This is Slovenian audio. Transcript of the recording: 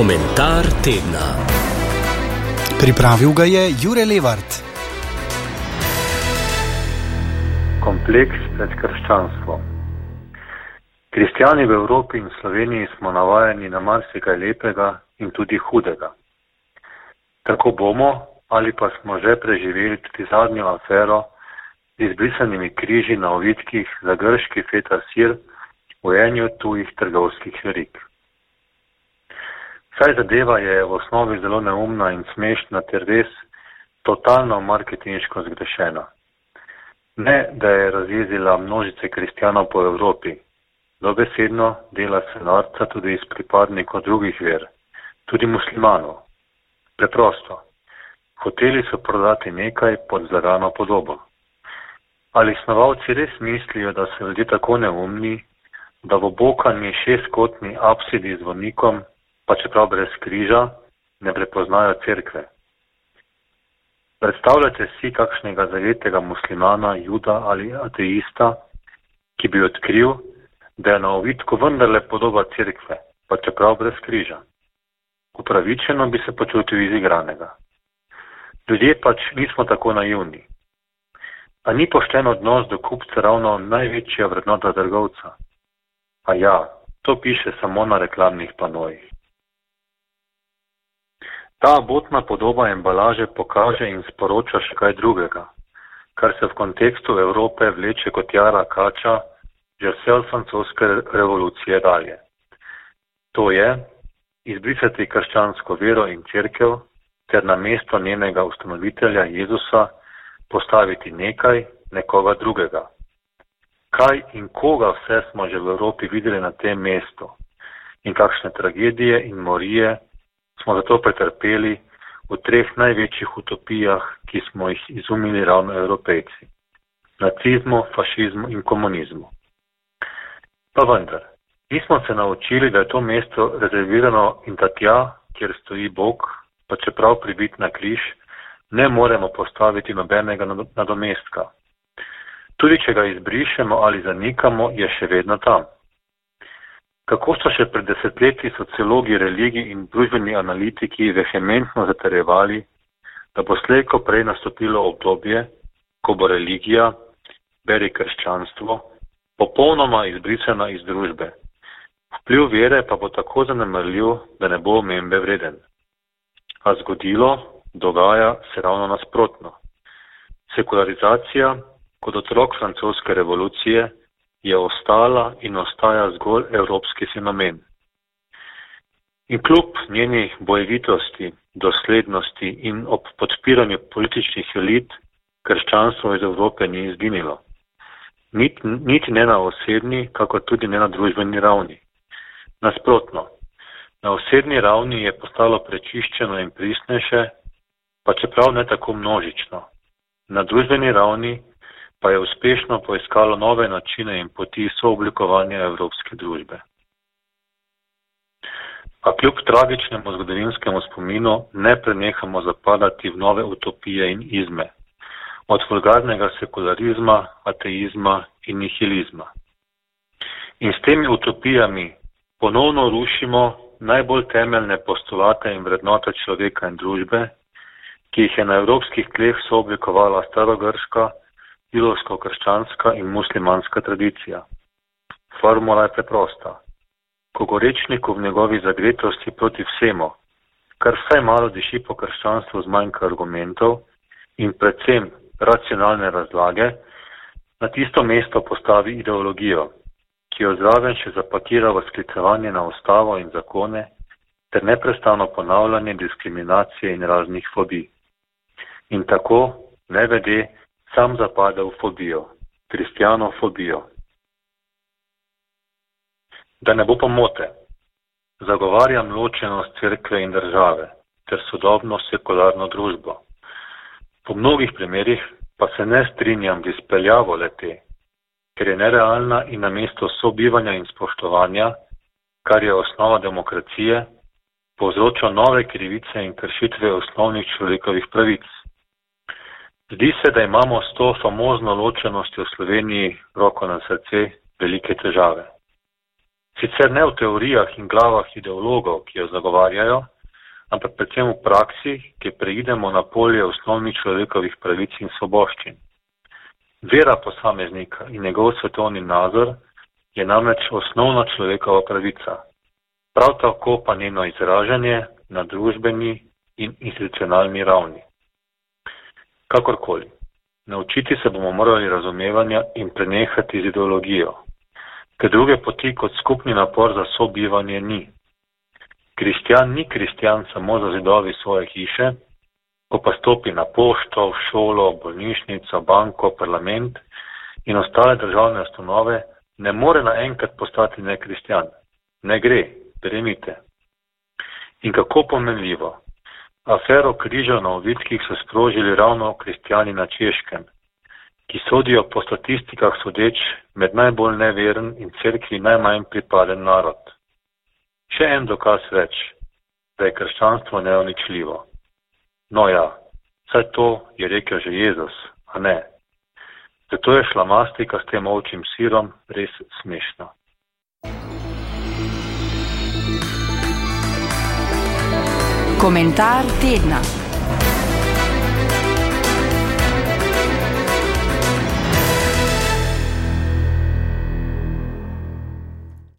Komentar tedna. Pripravil ga je Jure Levart. Kompleks pred krščanstvom. Kristjani v Evropi in Sloveniji smo navajeni na marsikaj lepega in tudi hudega. Tako bomo ali pa smo že preživeli tudi zadnjo afero z izbrisanimi križi na ovitkih za grški feta sir v eni od tujih trgovskih verig. Saj zadeva je v osnovi zelo neumna in smešna ter res totalno marketinško zgrešena. Ne, da je razjezila množice kristjanov po Evropi. Dobesedno dela se norca tudi iz pripadnikov drugih ver, tudi muslimanov. Preprosto. Hoteli so prodati nekaj pod zlagano podobo. Ali snovalci res mislijo, da so ljudje tako neumni, da v obokani šestkotni apsidi z zvonikom, pa čeprav brez križa, ne prepoznajo cerkve? Predstavljate si kakšnega zavetega muslimana, juda ali ateista, ki bi odkril, da je na ovitku vendarle podoba cerkve, pa čeprav brez križa. Upravičeno bi se počutil izigranega. Ljudje pač nismo tako naivni. A ni pošten odnos do kupca ravno največja vrednota trgovca? A ja, to piše samo na reklamnih panojih. Ta abotna podoba embalaže pokaže in sporoča še kaj drugega, kar se v kontekstu Evrope vleče kot jara kača že vse od francoske revolucije dalje. To je izbrisati krščansko vero in cerkev ter na mesto njenega ustanovitelja Jezusa postaviti nekoga drugega. Kaj in koga vse smo že v Evropi videli na tem mestu in kakšne tragedije in morije smo zato pretrpeli v treh največjih utopijah, ki smo jih izumili ravno Evropejci. Nacizmu, fašizmu in komunizmu. Pa vendar, nismo se naučili, da je to mesto rezervirano in da tja, kjer stoji Bog, pa čeprav pribit na križ, ne moremo postaviti nobenega nadomestka. Tudi če ga izbrišemo ali zanikamo, je še vedno tam. Kako so še pred desetletji sociologi religij in družbeni analitiki vehementno zatrjevali, da bo slejko prej nastopilo obdobje, ko bo religija, beri krščanstvo, popolnoma izbrisana iz družbe. Vpliv vere pa bo tako zanemarljiv, da ne bo omembe vreden. A dogaja se ravno nasprotno. Sekularizacija, kot otrok francoske revolucije, je ostala in ostaja zgolj evropski fenomen. In kljub njeni bojevitosti, doslednosti in ob podpiranju političnih elit, krščanstvo iz Evrope ni izginilo. Niti ne na osebni, kakor tudi ne na družbeni ravni. Nasprotno, na osebni ravni je postalo prečiščeno in pristnejše, pa čeprav ne tako množično. Na družbeni ravni pa je uspešno poiskalo nove načine in poti sooblikovanja evropske družbe. A kljub tragičnemu zgodovinskemu spominu ne prenehamo zapadati v nove utopije in izme, od vulgarnega sekularizma, ateizma in nihilizma. In s temi utopijami ponovno rušimo najbolj temeljne postulate in vrednote človeka in družbe, ki jih je na evropskih tleh sooblikovala starogrška, judovsko-krščanska in muslimanska tradicija. Formula je preprosta. Ko gorečniku v njegovi zagretosti proti vsemu, kar vsaj malo diši po krščanstvu zmanjka argumentov in predvsem racionalne razlage, na tisto mesto postavi ideologijo, ki jo zraven še zapakira v sklicevanje na ustavo in zakone ter neprestano ponavljanje diskriminacije in raznih fobij. In tako, nevede, sam zapada v fobijo, kristjanofobijo. Da ne bo pomote, zagovarjam ločenost cerkve in države ter sodobno sekularno družbo. Po mnogih primerih pa se ne strinjam z izpeljavo le-te, ker je nerealna in namesto sobivanja in spoštovanja, kar je osnova demokracije, povzroča nove krivice in kršitve osnovnih človekovih pravic. Zdi se, da imamo s to famozno ločenostjo v Sloveniji, roko na srce, velike težave. Sicer ne v teorijah in glavah ideologov, ki jo zagovarjajo, ampak predvsem v praksi, ki preidemo na polje osnovnih človekovih pravic in svoboščin. Vera posameznika in njegov svetovni nazor je namreč osnovna človekova pravica, prav tako pa njeno izražanje na družbeni in institucionalni ravni. Kakorkoli, naučiti se bomo morali razumevanja in prenehati z ideologijo, ker druge poti kot skupni napor za sobivanje ni. Kristjan ni kristjan samo za zidovi svoje hiše, ko pa stopi na pošto, v šolo, bolnišnico, banko, parlament in ostale državne ustanove, ne more naenkrat postati nekristjan. Ne gre, verjemite. In kako pomenljivo. Afero križev na ovitkih so sprožili ravno kristjani na Češkem, ki sodijo po statistikah sodeč med najbolj neveren in cerkvi najmanj pripaden narod. Še en dokaz več, da je krščanstvo neuničljivo. No ja, saj to je rekel že Jezus, a ne? Zato je šlamastika s tem ovčjim sirom res smešna. Komentar tedna.